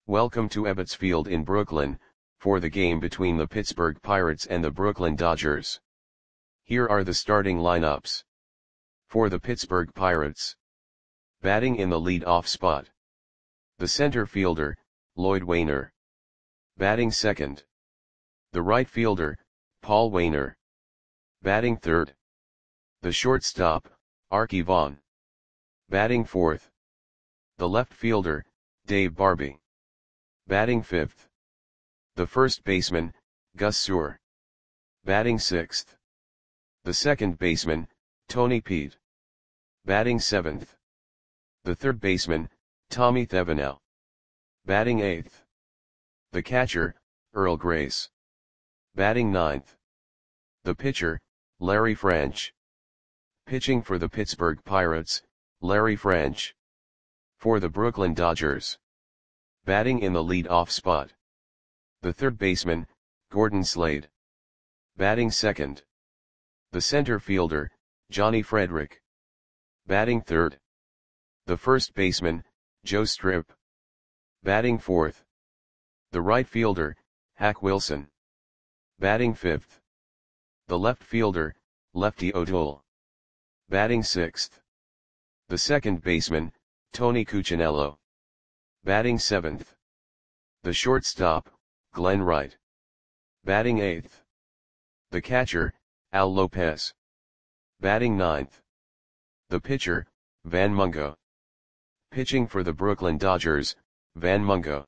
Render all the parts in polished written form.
Welcome to Ebbets Field in Brooklyn, for the game between the Pittsburgh Pirates and the Brooklyn Dodgers. Here are the starting lineups. For the Pittsburgh Pirates. Batting in the lead-off spot. The center fielder, Lloyd Waner. Batting second. The right fielder, Paul Waner. Batting third. The shortstop, Arky Vaughan. Batting fourth. The left fielder, Dave Barbee. Batting fifth. The first baseman, Gus Suhr. Batting sixth. The second baseman, Tony Peete. Batting seventh. The third baseman, Tommy Thevenot. Batting eighth. The catcher, Earl Grace. Batting ninth. The pitcher, Larry Franch. Pitching for the Pittsburgh Pirates, Larry Franch. For the Brooklyn Dodgers. Batting in the lead-off spot. The third baseman, Gordon Slade. Batting second. The center fielder, Johnny Frederick. Batting third. The first baseman, Joe Strip. Batting fourth. The right fielder, Hack Wilson. Batting fifth. The left fielder, Lefty O'Toole. Batting sixth. The second baseman, Tony Cuccinello. Batting seventh. The shortstop, Glenn Wright. Batting eighth. The catcher, Al Lopez. Batting ninth. The pitcher, Van Mungo. Pitching for the Brooklyn Dodgers, Van Mungo.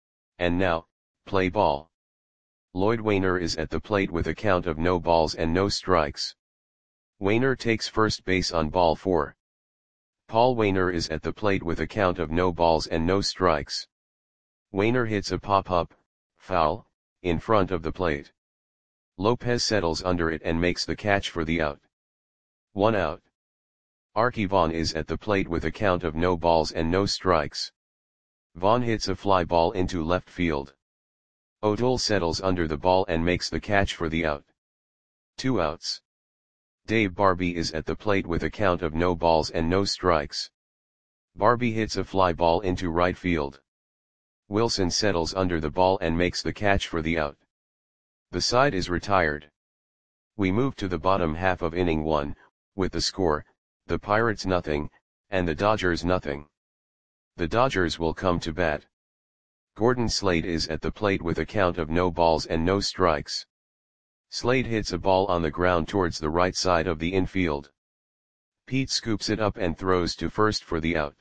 And now, play ball. Lloyd Waner is at the plate with a count of no balls and no strikes. Waner takes first base on ball 4. Paul Waner is at the plate with a count of no balls and no strikes. Waner hits a pop-up, foul, in front of the plate. Lopez settles under it and makes the catch for the out. 1 out. Arky Vaughan is at the plate with a count of no balls and no strikes. Vaughan hits a fly ball into left field. O'Toole settles under the ball and makes the catch for the out. 2 outs. Dave Barbee is at the plate with a count of no balls and no strikes. Barbee hits a fly ball into right field. Wilson settles under the ball and makes the catch for the out. The side is retired. We move to the bottom half of inning 1, with the score, the Pirates nothing, and the Dodgers nothing. The Dodgers will come to bat. Gordon Slade is at the plate with a count of no balls and no strikes. Slade hits a ball on the ground towards the right side of the infield. Peete scoops it up and throws to first for the out.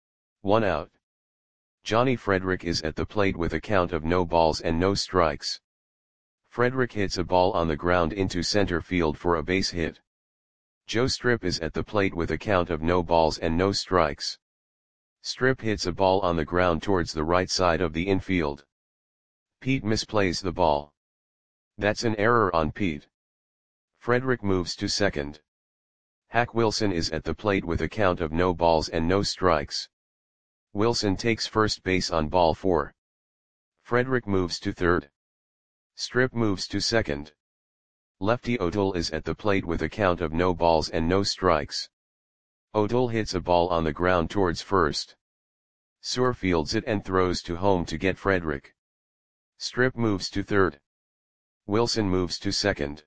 1 out. Johnny Frederick is at the plate with a count of no balls and no strikes. Frederick hits a ball on the ground into center field for a base hit. Joe Strip is at the plate with a count of no balls and no strikes. Strip hits a ball on the ground towards the right side of the infield. Peete misplays the ball. That's an error on Peete. Frederick moves to second. Hack Wilson is at the plate with a count of no balls and no strikes. Wilson takes first base on ball 4. Frederick moves to third. Strip moves to second. Lefty O'Toole is at the plate with a count of no balls and no strikes. O'Toole hits a ball on the ground towards first. Suhr fields it and throws to home to get Frederick. Strip moves to third. Wilson moves to second.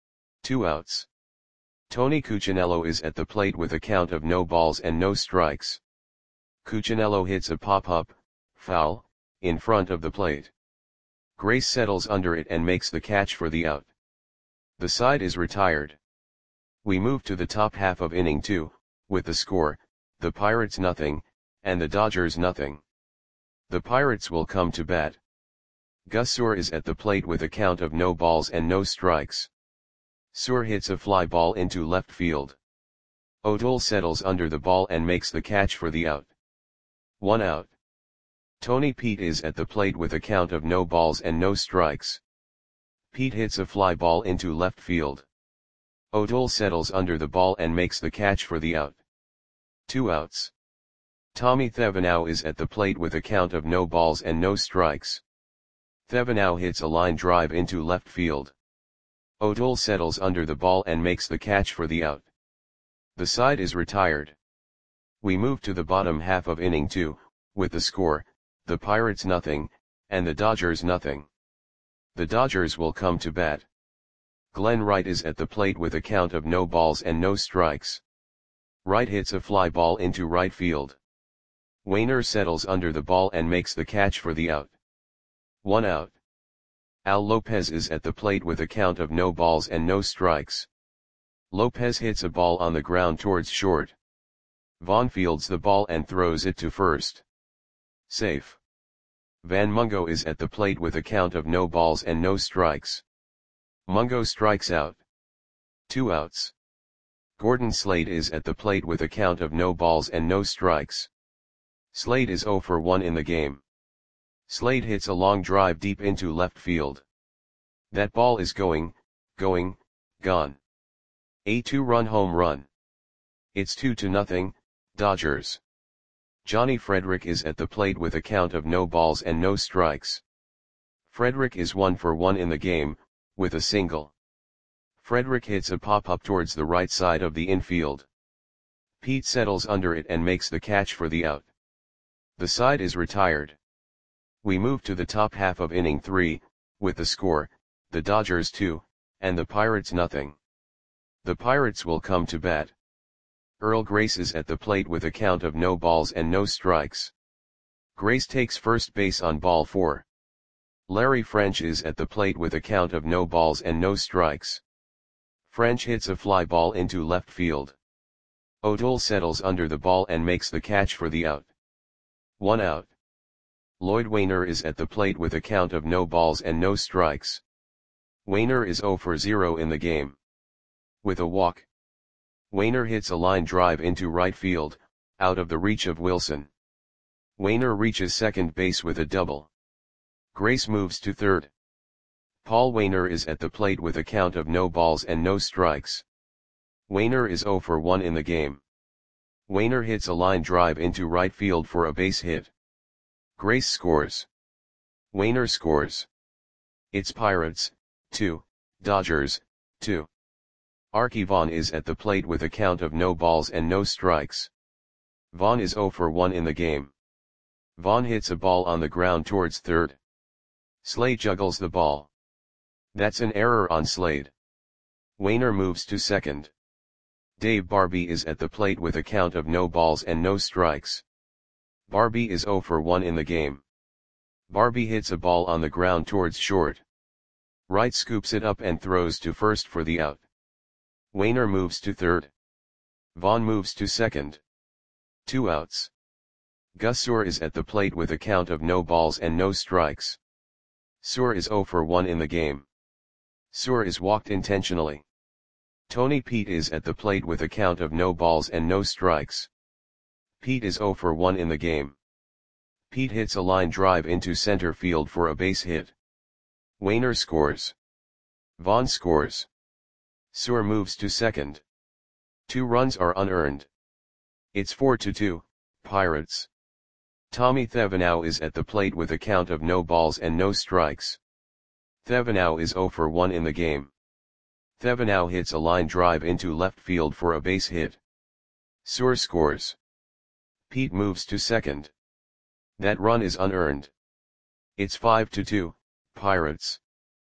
2 outs. Tony Cuccinello is at the plate with a count of no balls and no strikes. Cuccinello hits a pop-up, foul, in front of the plate. Grace settles under it and makes the catch for the out. The side is retired. We move to the top half of inning 2, with the score, the Pirates nothing, and the Dodgers nothing. The Pirates will come to bat. Gus Suhr is at the plate with a count of no balls and no strikes. Suhr hits a fly ball into left field. O'Toole settles under the ball and makes the catch for the out. 1 out. Tony Peete is at the plate with a count of no balls and no strikes. Peete hits a fly ball into left field. O'Toole settles under the ball and makes the catch for the out. 2 outs. Tommy Thevenot is at the plate with a count of no balls and no strikes. Thevenot hits a line drive into left field. O'Toole settles under the ball and makes the catch for the out. The side is retired. We move to the bottom half of inning 2, with the score, the Pirates nothing, and the Dodgers nothing. The Dodgers will come to bat. Glenn Wright is at the plate with a count of no balls and no strikes. Wright hits a fly ball into right field. Wainer settles under the ball and makes the catch for the out. 1 out. Al Lopez is at the plate with a count of no balls and no strikes. Lopez hits a ball on the ground towards short. Vaughn fields the ball and throws it to first. Safe. Van Mungo is at the plate with a count of no balls and no strikes. Mungo strikes out. 2 outs. Gordon Slade is at the plate with a count of no balls and no strikes. Slade is 0 for 1 in the game. Slade hits a long drive deep into left field. That ball is going, gone. A 2-run home run. It's 2-0, Dodgers. Johnny Frederick is at the plate with a count of no balls and no strikes. Frederick is 1 for 1 in the game, with a single. Frederick hits a pop-up towards the right side of the infield. Pete settles under it and makes the catch for the out. The side is retired. We move to the top half of inning 3, with the score, the Dodgers 2, and the Pirates nothing. The Pirates will come to bat. Earl Grace is at the plate with a count of no balls and no strikes. Grace takes first base on ball 4. Larry French is at the plate with a count of no balls and no strikes. French hits a fly ball into left field. O'Toole settles under the ball and makes the catch for the out. 1 out. Lloyd Wainer is at the plate with a count of no balls and no strikes. Wainer is 0 for 0 in the game. With a walk. Wainer hits a line drive into right field, out of the reach of Wilson. Wainer reaches second base with a double. Grace moves to third. Paul Wainer is at the plate with a count of no balls and no strikes. Wainer is 0 for 1 in the game. Wainer hits a line drive into right field for a base hit. Grace scores. Wainer scores. It's Pirates, 2, Dodgers, 2. Arky Vaughan is at the plate with a count of no balls and no strikes. Vaughan is 0 for 1 in the game. Vaughan hits a ball on the ground towards third. Slade juggles the ball. That's an error on Slade. Wainer moves to second. Dave Barbee is at the plate with a count of no balls and no strikes. Barbee is 0 for 1 in the game. Barbee hits a ball on the ground towards short. Wright scoops it up and throws to first for the out. Wainer moves to third. Vaughan moves to second. 2 outs. Gus Suhr is at the plate with a count of no balls and no strikes. Suhr is 0 for 1 in the game. Suhr is walked intentionally. Tony Pete is at the plate with a count of no balls and no strikes. Pete is 0 for 1 in the game. Pete hits a line drive into center field for a base hit. Wainer scores. Vaughan scores. Suhr moves to second. 2 runs are unearned. It's 4-2, Pirates. Tommy Thevenot is at the plate with a count of no balls and no strikes. Thevenot is 0 for 1 in the game. Thevenot hits a line drive into left field for a base hit. Suhr scores. Pete moves to second. That run is unearned. It's 5-2, Pirates.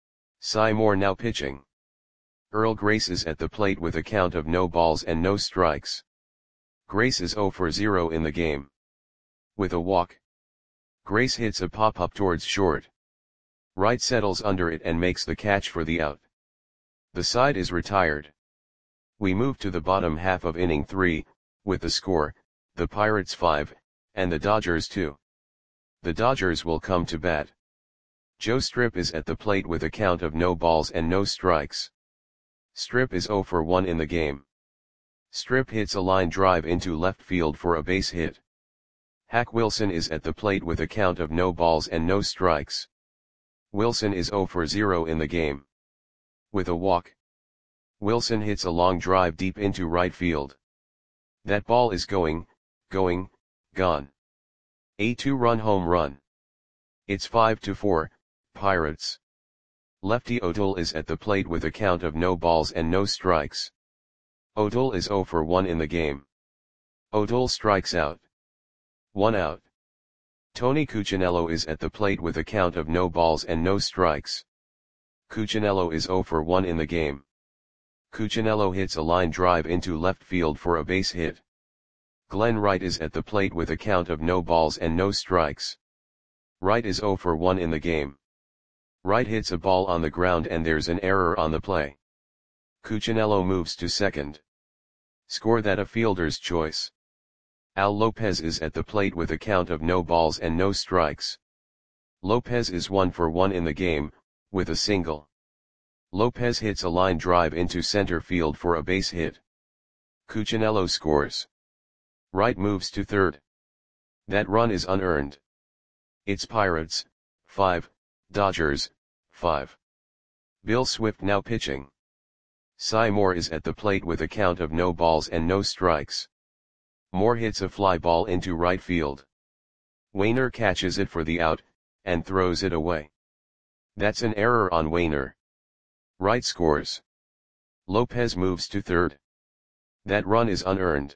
Cy Moore now pitching. Earl Grace is at the plate with a count of no balls and no strikes. Grace is 0 for 0 in the game. With a walk. Grace hits a pop-up towards short. Wright settles under it and makes the catch for the out. The side is retired. We move to the bottom half of inning 3, with the score, the Pirates 5, and the Dodgers 2. The Dodgers will come to bat. Joe Strip is at the plate with a count of no balls and no strikes. Strip is 0 for 1 in the game. Strip hits a line drive into left field for a base hit. Hack Wilson is at the plate with a count of no balls and no strikes. Wilson is 0 for 0 in the game. With a walk. Wilson hits a long drive deep into right field. That ball is going, gone. A 2-run home run. It's 5-4, Pirates. Lefty O'Toole is at the plate with a count of no balls and no strikes. O'Toole is 0 for 1 in the game. O'Toole strikes out. 1 out. Tony Cuccinello is at the plate with a count of no balls and no strikes. Cuccinello is 0 for 1 in the game. Cuccinello hits a line drive into left field for a base hit. Glenn Wright is at the plate with a count of no balls and no strikes. Wright is 0 for 1 in the game. Wright hits a ball on the ground and there's an error on the play. Cuccinello moves to second. Score that a fielder's choice. Al Lopez is at the plate with a count of no balls and no strikes. Lopez is 1 for 1 in the game, with a single. Lopez hits a line drive into center field for a base hit. Cuccinello scores. Wright moves to third. That run is unearned. It's Pirates, 5, Dodgers, 5. Bill Swift now pitching. Cy Moore is at the plate with a count of no balls and no strikes. Moore hits a fly ball into right field. Wainer catches it for the out, and throws it away. That's an error on Wainer. Wright scores. Lopez moves to third. That run is unearned.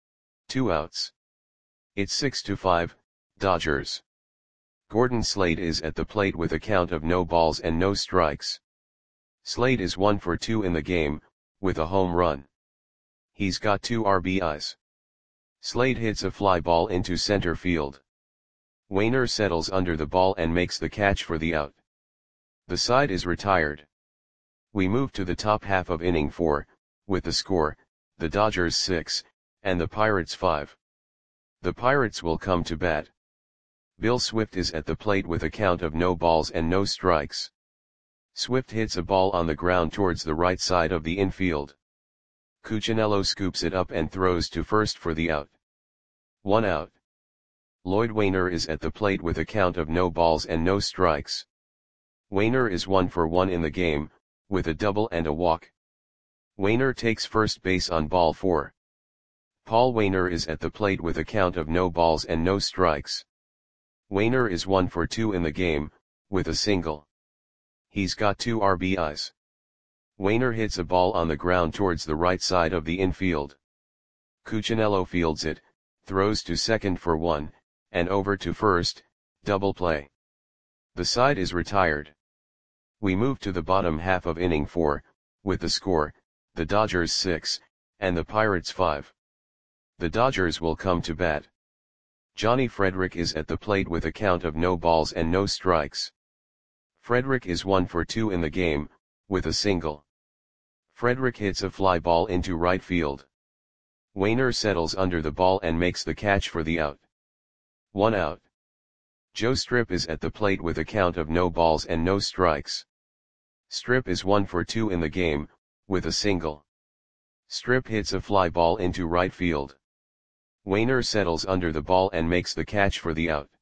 2 outs. It's 6-5, Dodgers. Gordon Slade is at the plate with a count of no balls and no strikes. Slade is 1 for 2 in the game, with a home run. He's got 2 RBIs. Slade hits a fly ball into center field. Wainer settles under the ball and makes the catch for the out. The side is retired. We move to the top half of inning 4, with the score, the Dodgers 6, and the Pirates 5. The Pirates will come to bat. Bill Swift is at the plate with a count of no balls and no strikes. Swift hits a ball on the ground towards the right side of the infield. Cuccinello scoops it up and throws to first for the out. 1 out. Lloyd Wainer is at the plate with a count of no balls and no strikes. Wainer is 1 for 1 in the game, with a double and a walk. Wainer takes first base on ball 4. Paul Wainer is at the plate with a count of no balls and no strikes. Wainer is 1 for 2 in the game, with a single. He's got 2 RBIs. Wainer hits a ball on the ground towards the right side of the infield. Cuccinello fields it, throws to second for 1, and over to first, double play. The side is retired. We move to the bottom half of inning 4, with the score, the Dodgers 6, and the Pirates 5. The Dodgers will come to bat. Johnny Frederick is at the plate with a count of no balls and no strikes. Frederick is 1 for 2 in the game, with a single. Frederick hits a fly ball into right field. Wainer settles under the ball and makes the catch for the out. 1 out. Joe Strip is at the plate with a count of no balls and no strikes. Strip is 1 for 2 in the game, with a single. Strip hits a fly ball into right field. Wainer settles under the ball and makes the catch for the out.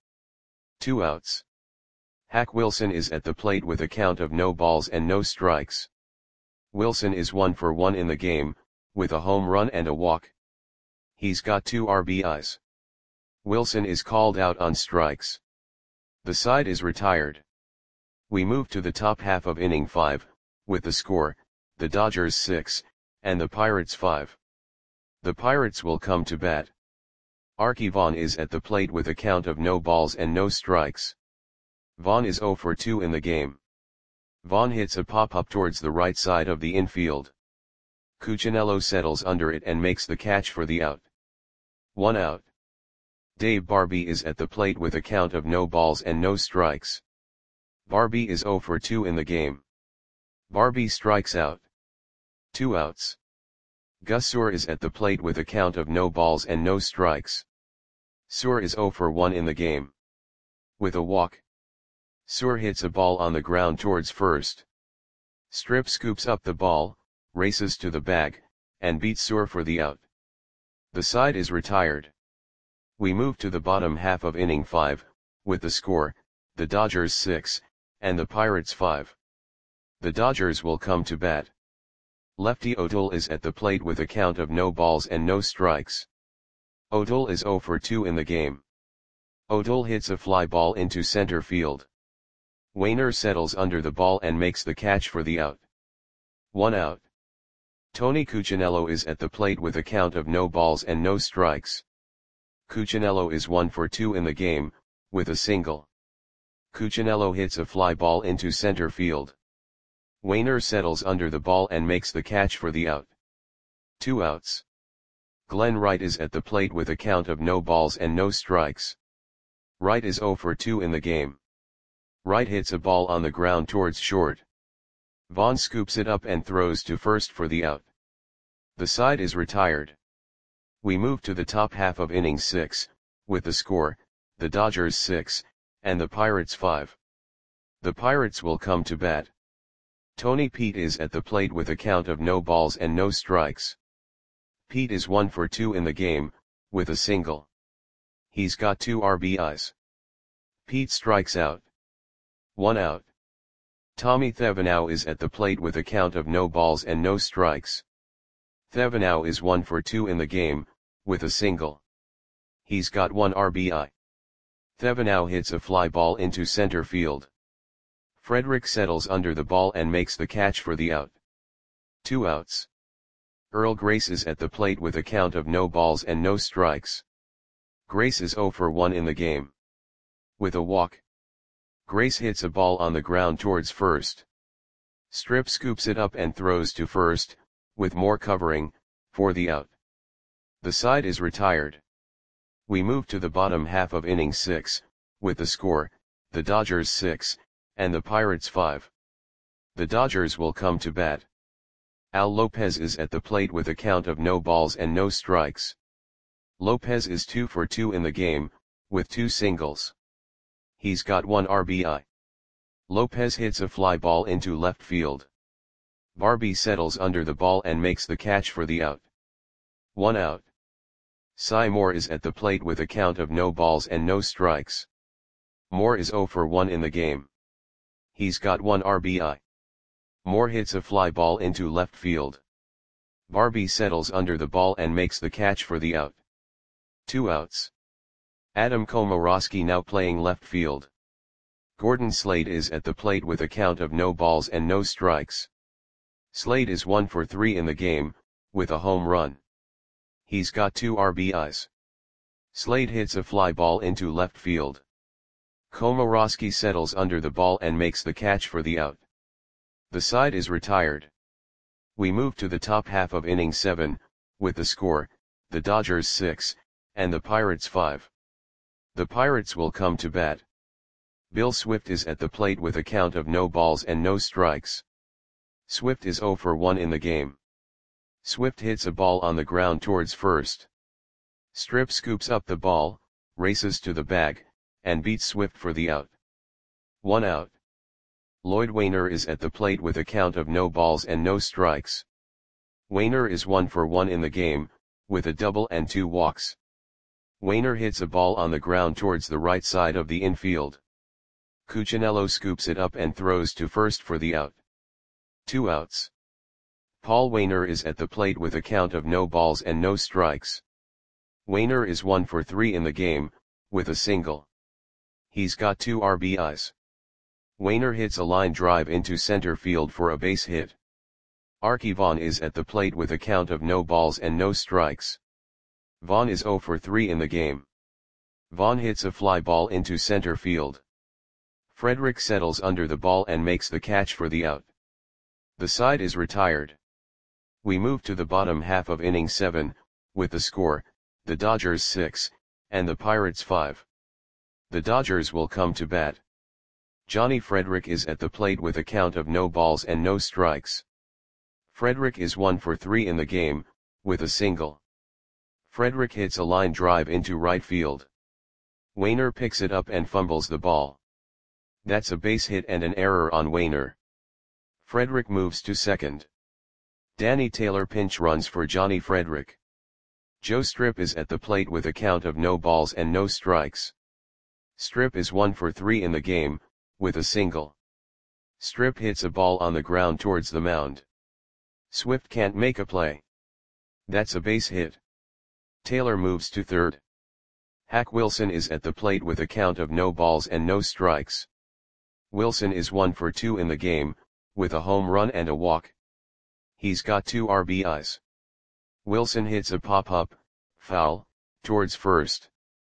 2 outs. Hack Wilson is at the plate with a count of no balls and no strikes. Wilson is 1 for 1 in the game, with a home run and a walk. He's got 2 RBIs. Wilson is called out on strikes. The side is retired. We move to the top half of inning 5, with the score, the Dodgers 6, and the Pirates 5. The Pirates will come to bat. Archie Vaughn is at the plate with a count of no balls and no strikes. Vaughn is 0 for 2 in the game. Vaughn hits a pop-up towards the right side of the infield. Cuccinello settles under it and makes the catch for the out. 1 out. Dave Barbee is at the plate with a count of no balls and no strikes. Barbee is 0 for 2 in the game. Barbee strikes out. 2 outs. Gus Suhr is at the plate with a count of no balls and no strikes. Suhr is 0 for 1 in the game. With a walk. Suhr hits a ball on the ground towards first. Strip scoops up the ball, races to the bag, and beats Suhr for the out. The side is retired. We move to the bottom half of inning 5, with the score, the Dodgers 6, and the Pirates 5. The Dodgers will come to bat. Lefty O'Toole is at the plate with a count of no balls and no strikes. O'Toole is 0 for 2 in the game. O'Toole hits a fly ball into center field. Wainer settles under the ball and makes the catch for the out. 1 out. Tony Cuccinello is at the plate with a count of no balls and no strikes. Cuccinello is 1 for 2 in the game, with a single. Cuccinello hits a fly ball into center field. Wainer settles under the ball and makes the catch for the out. 2 outs. Glenn Wright is at the plate with a count of no balls and no strikes. Wright is 0 for 2 in the game. Wright hits a ball on the ground towards short. Vaughn scoops it up and throws to first for the out. The side is retired. We move to the top half of inning 6, with the score, the Dodgers 6, and the Pirates 5. The Pirates will come to bat. Tony Pete is at the plate with a count of no balls and no strikes. Pete is 1 for 2 in the game, with a single. He's got 2 RBIs. Pete strikes out. 1 out. Tommy Thevenot is at the plate with a count of no balls and no strikes. Thevenot is 1 for 2 in the game, with a single. He's got 1 RBI. Thevenot hits a fly ball into center field. Frederick settles under the ball and makes the catch for the out. 2 outs. Earl Grace is at the plate with a count of no balls and no strikes. Grace is 0 for 1 in the game. With a walk. Grace hits a ball on the ground towards first. Strip scoops it up and throws to first, with more covering, for the out. The side is retired. We move to the bottom half of inning 6, with the score, the Dodgers 6, and the Pirates 5. The Dodgers will come to bat. Al Lopez is at the plate with a count of no balls and no strikes. Lopez is 2 for 2 in the game, with 2 singles. He's got 1 RBI. Lopez hits a fly ball into left field. Barbie settles under the ball and makes the catch for the out. 1 out. Cy Moore is at the plate with a count of no balls and no strikes. Moore is 0 for 1 in the game. He's got 1 RBI. Moore hits a fly ball into left field. Barbie settles under the ball and makes the catch for the out. 2 outs. Adam Komoroski now playing left field. Gordon Slade is at the plate with a count of no balls and no strikes. Slade is 1 for 3 in the game, with a home run. He's got 2 RBIs. Slade hits a fly ball into left field. Komoroski settles under the ball and makes the catch for the out. The side is retired. We move to the top half of inning 7, with the score, the Dodgers 6, and the Pirates 5. The Pirates will come to bat. Bill Swift is at the plate with a count of no balls and no strikes. Swift is 0 for 1 in the game. Swift hits a ball on the ground towards first. Strip scoops up the ball, races to the bag, and beats Swift for the out. 1 out. Lloyd Wainer is at the plate with a count of no balls and no strikes. Wainer is 1 for 1 in the game, with a double and 2 walks. Wainer hits a ball on the ground towards the right side of the infield. Cuccinello scoops it up and throws to first for the out. 2 outs. Paul Wainer is at the plate with a count of no balls and no strikes. Wainer is 1 for 3 in the game, with a single. He's got 2 RBIs. Wainer hits a line drive into center field for a base hit. Archie Vaughn is at the plate with a count of no balls and no strikes. Vaughn is 0 for 3 in the game. Vaughn hits a fly ball into center field. Frederick settles under the ball and makes the catch for the out. The side is retired. We move to the bottom half of inning 7, with the score, the Dodgers 6, and the Pirates 5. The Dodgers will come to bat. Johnny Frederick is at the plate with a count of no balls and no strikes. Frederick is 1 for 3 in the game, with a single. Frederick hits a line drive into right field. Wainer picks it up and fumbles the ball. That's a base hit and an error on Wainer. Frederick moves to second. Danny Taylor pinch runs for Johnny Frederick. Joe Strip is at the plate with a count of no balls and no strikes. Strip is 1 for 3 in the game, with a single. Strip hits a ball on the ground towards the mound. Swift can't make a play. That's a base hit. Taylor moves to third. Hack Wilson is at the plate with a count of no balls and no strikes. Wilson is 1 for 2 in the game, with a home run and a walk. He's got 2 RBIs. Wilson hits a pop-up, foul, towards first.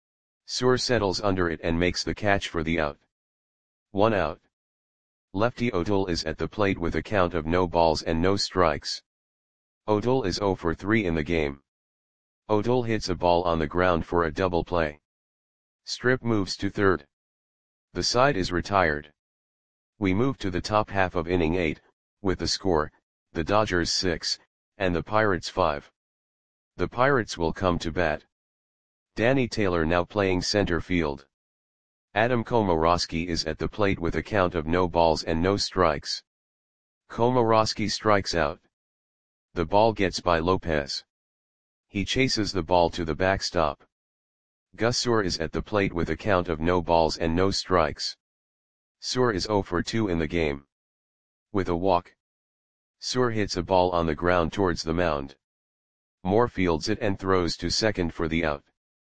Suhr settles under it and makes the catch for the out. 1 out. Lefty O'Toole is at the plate with a count of no balls and no strikes. O'Toole is 0 for 3 in the game. O'Toole hits a ball on the ground for a double play. Strip moves to third. The side is retired. We move to the top half of inning 8, with the score, the Dodgers 6, and the Pirates 5. The Pirates will come to bat. Danny Taylor now playing center field. Adam Komoroski is at the plate with a count of no balls and no strikes. Komoroski strikes out. The ball gets by Lopez. He chases the ball to the backstop. Gus Suhr is at the plate with a count of no balls and no strikes. Suhr is 0 for 2 in the game. With a walk. Suhr hits a ball on the ground towards the mound. Moore fields it and throws to second for the out.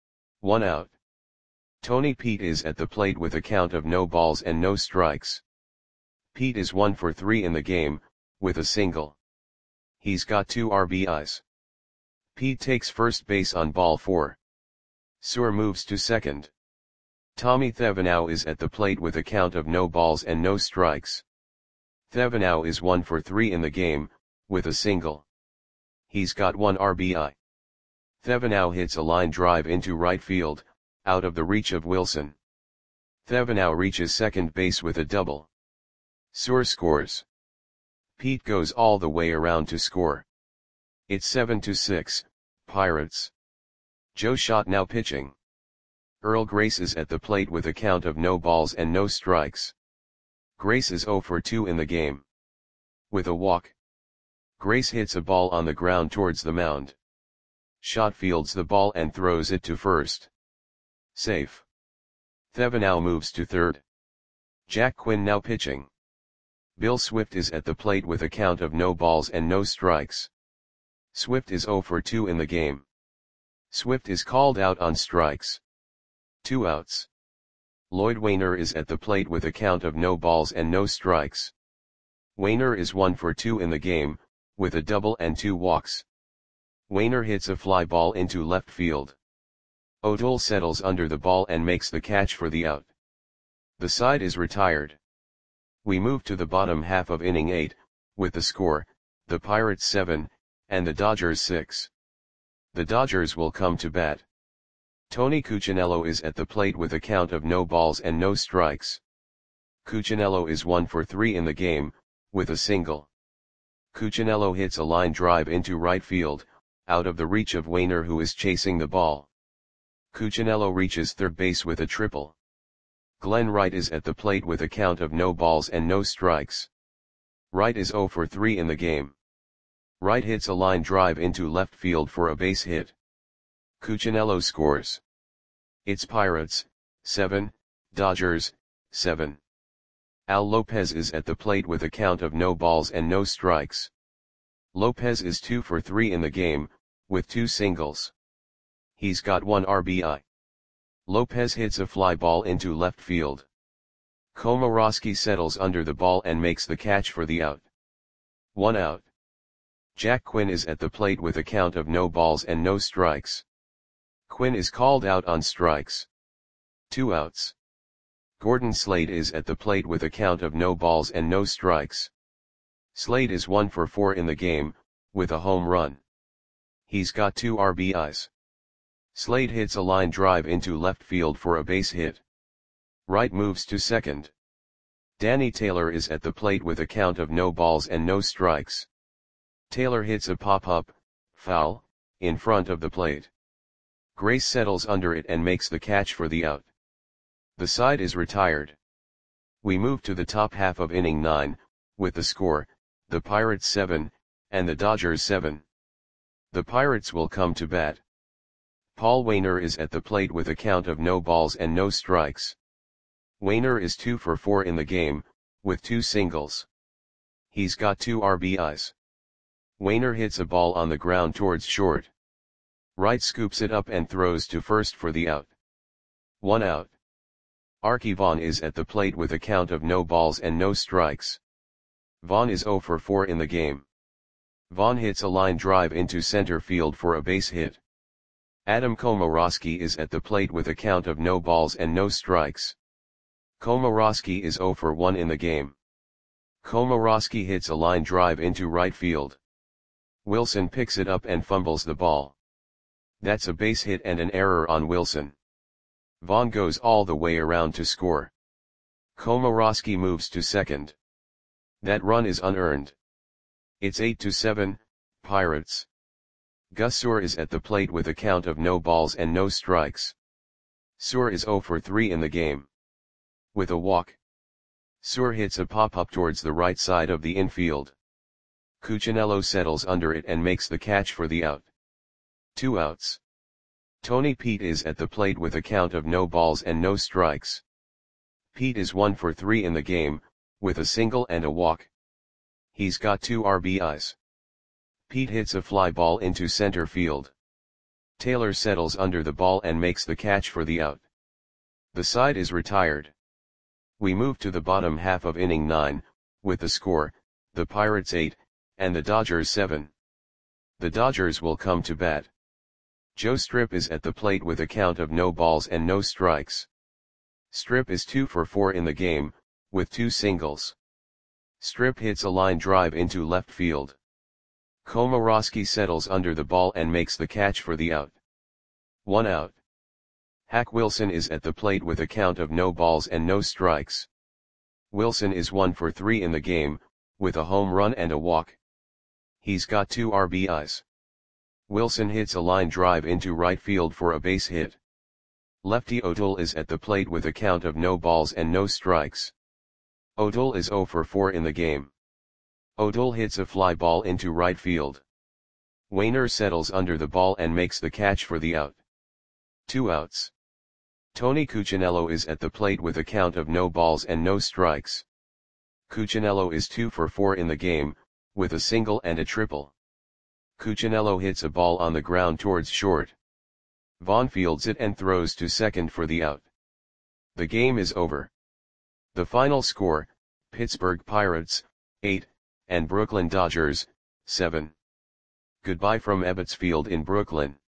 1 out. Tony Pete is at the plate with a count of no balls and no strikes. Pete is 1 for 3 in the game, with a single. He's got 2 RBIs. Pete takes first base on ball 4. Suhr moves to second. Tommy Thevenot is at the plate with a count of no balls and no strikes. Thevenot is 1 for 3 in the game, with a single. He's got 1 RBI. Thevenot hits a line drive into right field, out of the reach of Wilson. Thevenot reaches second base with a double. Suhr scores. Pete goes all the way around to score. It's 7-6, Pirates. Joe Schott now pitching. Earl Grace is at the plate with a count of no balls and no strikes. Grace is 0 for 2 in the game. With a walk. Grace hits a ball on the ground towards the mound. Schott fields the ball and throws it to first. Safe. Thevenot moves to third. Jack Quinn now pitching. Bill Swift is at the plate with a count of no balls and no strikes. Swift is 0 for 2 in the game. Swift is called out on strikes. 2 outs. Lloyd Wainer is at the plate with a count of no balls and no strikes. Wainer is 1 for 2 in the game, with a double and 2 walks. Wainer hits a fly ball into left field. O'Toole settles under the ball and makes the catch for the out. The side is retired. We move to the bottom half of inning 8, with the score, the Pirates 7, and the Dodgers 6. The Dodgers will come to bat. Tony Cuccinello is at the plate with a count of no balls and no strikes. Cuccinello is 1 for 3 in the game, with a single. Cuccinello hits a line drive into right field, out of the reach of Wainer who is chasing the ball. Cuccinello reaches third base with a triple. Glenn Wright is at the plate with a count of no balls and no strikes. Wright is 0 for 3 in the game. Wright hits a line drive into left field for a base hit. Cuccinello scores. It's Pirates, 7, Dodgers, 7. Al Lopez is at the plate with a count of no balls and no strikes. Lopez is 2 for 3 in the game, with 2 singles. He's got 1 RBI. Lopez hits a fly ball into left field. Komoroski settles under the ball and makes the catch for the out. 1 out. Jack Quinn is at the plate with a count of no balls and no strikes. Quinn is called out on strikes. 2 outs. Gordon Slade is at the plate with a count of no balls and no strikes. Slade is 1 for 4 in the game, with a home run. He's got 2 RBIs. Slade hits a line drive into left field for a base hit. Wright moves to second. Danny Taylor is at the plate with a count of no balls and no strikes. Taylor hits a pop-up, foul, in front of the plate. Grace settles under it and makes the catch for the out. The side is retired. We move to the top half of inning 9, with the score, the Pirates 7, and the Dodgers 7. The Pirates will come to bat. Paul Wainer is at the plate with a count of no balls and no strikes. Wainer is 2 for 4 in the game, with 2 singles. He's got 2 RBIs. Wainer hits a ball on the ground towards short. Wright scoops it up and throws to first for the out. 1 out. Arky Vaughan is at the plate with a count of no balls and no strikes. Vaughan is 0 for 4 in the game. Vaughan hits a line drive into center field for a base hit. Adam Komorowski is at the plate with a count of no balls and no strikes. Komorowski is 0 for 1 in the game. Komorowski hits a line drive into right field. Wilson picks it up and fumbles the ball. That's a base hit and an error on Wilson. Vaughn goes all the way around to score. Komorowski moves to second. That run is unearned. It's 8-7, Pirates. Gus Suhr is at the plate with a count of no balls and no strikes. Suhr is 0 for 3 in the game. With a walk, Suhr hits a pop-up towards the right side of the infield. Cuccinello settles under it and makes the catch for the out. 2 outs. Tony Pete is at the plate with a count of no balls and no strikes. Pete is 1 for 3 in the game, with a single and a walk. He's got 2 RBIs. Pete hits a fly ball into center field. Taylor settles under the ball and makes the catch for the out. The side is retired. We move to the bottom half of inning 9, with the score, the Pirates 8, and the Dodgers 7. The Dodgers will come to bat. Joe Strip is at the plate with a count of no balls and no strikes. Strip is 2 for 4 in the game, with 2 singles. Strip hits a line drive into left field. Komorowski settles under the ball and makes the catch for the out. 1 out. Hack Wilson is at the plate with a count of no balls and no strikes. Wilson is 1 for 3 in the game, with a home run and a walk. He's got 2 RBIs. Wilson hits a line drive into right field for a base hit. Lefty O'Toole is at the plate with a count of no balls and no strikes. O'Toole is 0 for 4 in the game. O'Toole hits a fly ball into right field. Wainer settles under the ball and makes the catch for the out. 2 outs. Tony Cuccinello is at the plate with a count of no balls and no strikes. Cuccinello is 2 for 4 in the game, with a single and a triple. Cuccinello hits a ball on the ground towards short. Vaughn fields it and throws to second for the out. The game is over. The final score, Pittsburgh Pirates, 8, and Brooklyn Dodgers, 7. Goodbye from Ebbets Field in Brooklyn.